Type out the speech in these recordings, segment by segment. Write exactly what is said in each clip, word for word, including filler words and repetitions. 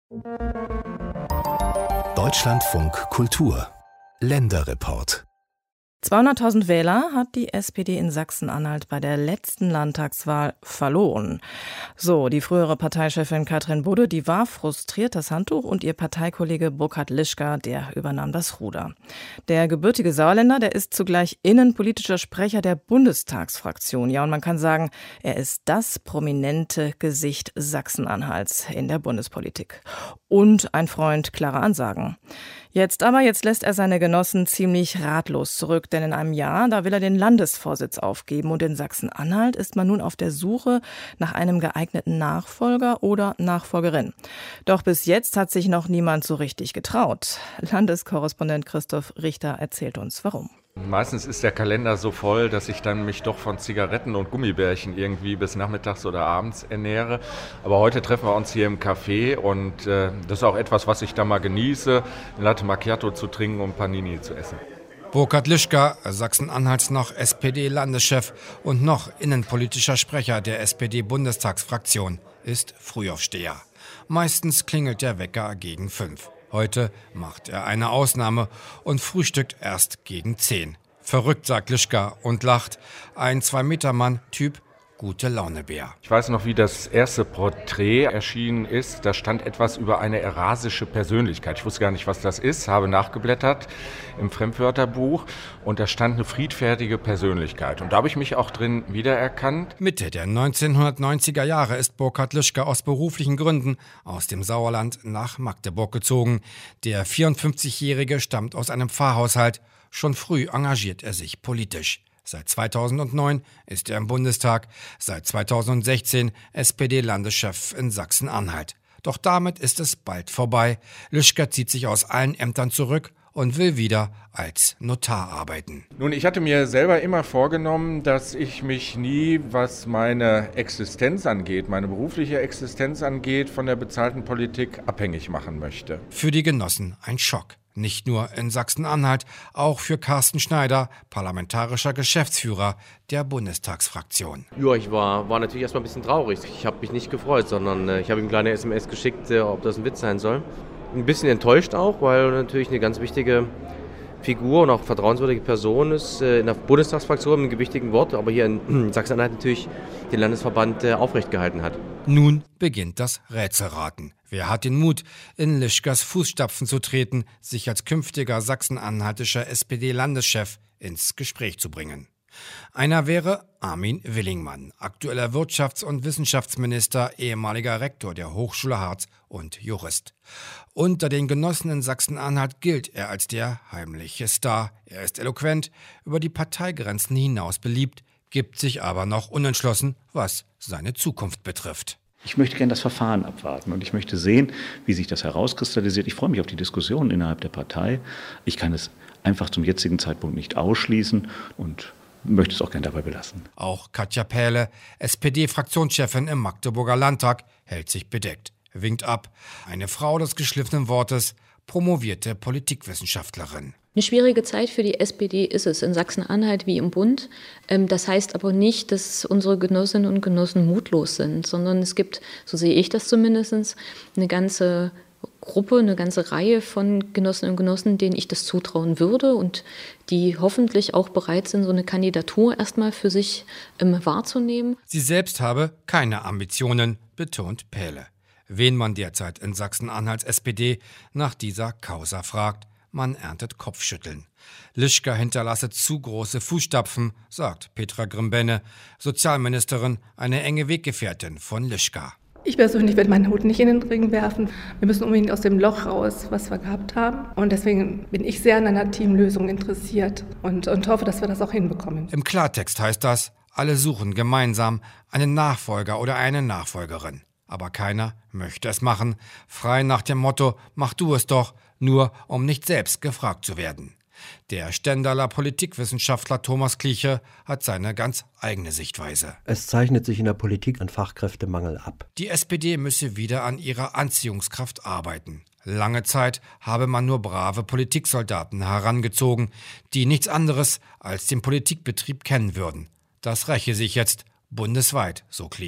Deutschlandfunk Kultur Länderreport. zweihunderttausend Wähler hat die S P D in Sachsen-Anhalt bei der letzten Landtagswahl verloren. So, die frühere Parteichefin Katrin Budde, die war frustriert, das Handtuch, und ihr Parteikollege Burkhard Lischka, der übernahm das Ruder. Der gebürtige Sauerländer, der ist zugleich innenpolitischer Sprecher der Bundestagsfraktion. Ja, und man kann sagen, er ist das prominente Gesicht Sachsen-Anhalts in der Bundespolitik. Und ein Freund klarer Ansagen. Jetzt aber, jetzt lässt er seine Genossen ziemlich ratlos zurück, denn in einem Jahr, da will er den Landesvorsitz aufgeben, und in Sachsen-Anhalt ist man nun auf der Suche nach einem geeigneten Nachfolger oder Nachfolgerin. Doch bis jetzt hat sich noch niemand so richtig getraut. Landeskorrespondent Christoph Richter erzählt uns, warum. Meistens ist der Kalender so voll, dass ich dann mich doch von Zigaretten und Gummibärchen irgendwie bis nachmittags oder abends ernähre. Aber heute treffen wir uns hier im Café, und äh, das ist auch etwas, was ich da mal genieße, ein Latte Macchiato zu trinken und Panini zu essen. Burkhard Lischka, Sachsen-Anhalts noch S P D-Landeschef und noch innenpolitischer Sprecher der S P D-Bundestagsfraktion, ist Frühaufsteher. Meistens klingelt der Wecker gegen fünf. Heute macht er eine Ausnahme und frühstückt erst gegen zehn. Verrückt, sagt Lischka und lacht. Ein Zwei-Meter-Mann, Typ gute Laune-Bär. Ich weiß noch, wie das erste Porträt erschienen ist. Da stand etwas über eine erasische Persönlichkeit. Ich wusste gar nicht, was das ist, habe nachgeblättert im Fremdwörterbuch, und da stand eine friedfertige Persönlichkeit. Und da habe ich mich auch drin wiedererkannt. Mitte der neunzehnhundertneunziger Jahre ist Burkhard Lischka aus beruflichen Gründen aus dem Sauerland nach Magdeburg gezogen. Der vierundfünfzigjährige stammt aus einem Pfarrhaushalt. Schon früh engagiert er sich politisch. Seit zweitausendneun ist er im Bundestag, seit zweitausendsechzehn S P D-Landeschef in Sachsen-Anhalt. Doch damit ist es bald vorbei. Lischka zieht sich aus allen Ämtern zurück und will wieder als Notar arbeiten. Nun, ich hatte mir selber immer vorgenommen, dass ich mich nie, was meine Existenz angeht, meine berufliche Existenz angeht, von der bezahlten Politik abhängig machen möchte. Für die Genossen ein Schock. Nicht nur in Sachsen-Anhalt, auch für Carsten Schneider, parlamentarischer Geschäftsführer der Bundestagsfraktion. Ja, ich war, war natürlich erstmal ein bisschen traurig. Ich habe mich nicht gefreut, sondern äh, ich habe ihm eine kleine S M S geschickt, äh, ob das ein Witz sein soll. Ein bisschen enttäuscht auch, weil natürlich eine ganz wichtige Figur und auch vertrauenswürdige Person ist äh, in der Bundestagsfraktion mit einem gewichtigen Wort, aber hier in Sachsen-Anhalt natürlich den Landesverband äh, aufrecht gehalten hat. Nun beginnt das Rätselraten. Wer hat den Mut, in Lischkas Fußstapfen zu treten, sich als künftiger sachsen-anhaltischer S P D-Landeschef ins Gespräch zu bringen? Einer wäre Armin Willingmann, aktueller Wirtschafts- und Wissenschaftsminister, ehemaliger Rektor der Hochschule Harz und Jurist. Unter den Genossen in Sachsen-Anhalt gilt er als der heimliche Star. Er ist eloquent, über die Parteigrenzen hinaus beliebt, gibt sich aber noch unentschlossen, was seine Zukunft betrifft. Ich möchte gerne das Verfahren abwarten und ich möchte sehen, wie sich das herauskristallisiert. Ich freue mich auf die Diskussion innerhalb der Partei. Ich kann es einfach zum jetzigen Zeitpunkt nicht ausschließen und möchte es auch gerne dabei belassen. Auch Katja Pähle, S P D-Fraktionschefin im Magdeburger Landtag, hält sich bedeckt, winkt ab. Eine Frau des geschliffenen Wortes, promovierte Politikwissenschaftlerin. Eine schwierige Zeit für die S P D ist es in Sachsen-Anhalt wie im Bund. Das heißt aber nicht, dass unsere Genossinnen und Genossen mutlos sind, sondern es gibt, so sehe ich das zumindest, eine ganze Gruppe, eine ganze Reihe von Genossinnen und Genossen, denen ich das zutrauen würde und die hoffentlich auch bereit sind, so eine Kandidatur erstmal für sich ähm, wahrzunehmen. Sie selbst habe keine Ambitionen, betont Pähle. Wen man derzeit in Sachsen-Anhalts S P D nach dieser Causa fragt, man erntet Kopfschütteln. Lischka hinterlasse zu große Fußstapfen, sagt Petra Grimbenne, Sozialministerin, eine enge Weggefährtin von Lischka. Ich persönlich werde meinen Hut nicht in den Ring werfen. Wir müssen unbedingt aus dem Loch raus, was wir gehabt haben. Und deswegen bin ich sehr an einer Teamlösung interessiert und, und hoffe, dass wir das auch hinbekommen. Im Klartext heißt das, alle suchen gemeinsam einen Nachfolger oder eine Nachfolgerin. Aber keiner möchte es machen, frei nach dem Motto, mach du es doch, nur um nicht selbst gefragt zu werden. Der Stendaler Politikwissenschaftler Thomas Kliche hat seine ganz eigene Sichtweise. Es zeichnet sich in der Politik ein Fachkräftemangel ab. Die S P D müsse wieder an ihrer Anziehungskraft arbeiten. Lange Zeit habe man nur brave Politiksoldaten herangezogen, die nichts anderes als den Politikbetrieb kennen würden. Das räche sich jetzt bundesweit, so Kliche.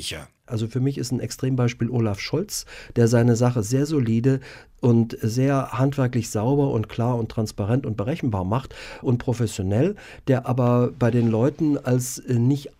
Also für mich ist ein Extrembeispiel Olaf Scholz, der seine Sache sehr solide und sehr handwerklich sauber und klar und transparent und berechenbar macht und professionell, der aber bei den Leuten als nicht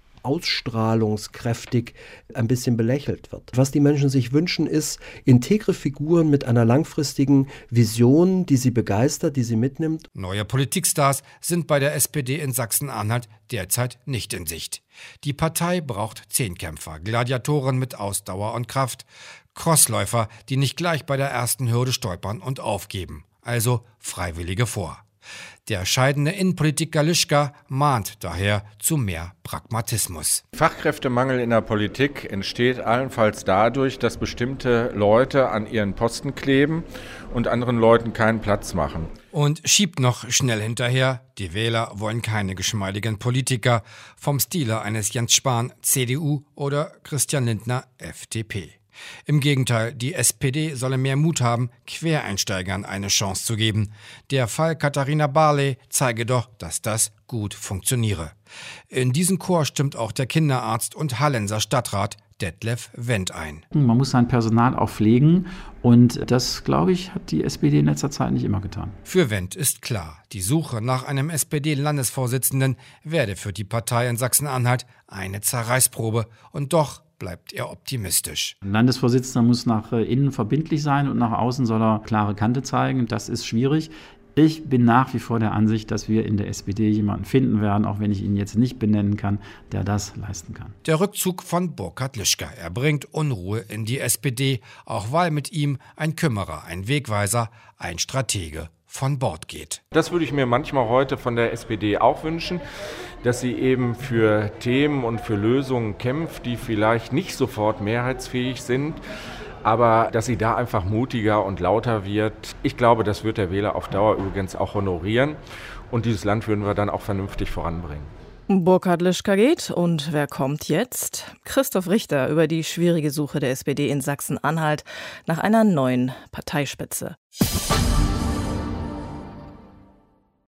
ausstrahlungskräftig ein bisschen belächelt wird. Was die Menschen sich wünschen, ist integre Figuren mit einer langfristigen Vision, die sie begeistert, die sie mitnimmt. Neue Politikstars sind bei der S P D in Sachsen-Anhalt derzeit nicht in Sicht. Die Partei braucht Zehnkämpfer, Gladiatoren mit Ausdauer und Kraft, Crossläufer, die nicht gleich bei der ersten Hürde stolpern und aufgeben, also Freiwillige vor. Der scheidende Innenpolitiker Lischka mahnt daher zu mehr Pragmatismus. Fachkräftemangel in der Politik entsteht allenfalls dadurch, dass bestimmte Leute an ihren Posten kleben und anderen Leuten keinen Platz machen. Und schiebt noch schnell hinterher, die Wähler wollen keine geschmeidigen Politiker vom Stile eines Jens Spahn, C D U oder Christian Lindner, F D P. Im Gegenteil, die S P D solle mehr Mut haben, Quereinsteigern eine Chance zu geben. Der Fall Katharina Barley zeige doch, dass das gut funktioniere. In diesen Chor stimmt auch der Kinderarzt und Hallenser Stadtrat Detlef Wendt ein. Man muss sein Personal auch pflegen und das, glaube ich, hat die S P D in letzter Zeit nicht immer getan. Für Wendt ist klar, die Suche nach einem S P D-Landesvorsitzenden werde für die Partei in Sachsen-Anhalt eine Zerreißprobe und doch bleibt er optimistisch. Ein Landesvorsitzender muss nach innen verbindlich sein und nach außen soll er klare Kante zeigen. Das ist schwierig. Ich bin nach wie vor der Ansicht, dass wir in der S P D jemanden finden werden, auch wenn ich ihn jetzt nicht benennen kann, der das leisten kann. Der Rückzug von Burkhard Lischka. Er bringt Unruhe in die S P D, auch weil mit ihm ein Kümmerer, ein Wegweiser, ein Stratege von Bord geht. Das würde ich mir manchmal heute von der S P D auch wünschen, dass sie eben für Themen und für Lösungen kämpft, die vielleicht nicht sofort mehrheitsfähig sind, aber dass sie da einfach mutiger und lauter wird. Ich glaube, das wird der Wähler auf Dauer übrigens auch honorieren und dieses Land würden wir dann auch vernünftig voranbringen. Burkhard Lischka geht und wer kommt jetzt? Christoph Richter über die schwierige Suche der S P D in Sachsen-Anhalt nach einer neuen Parteispitze.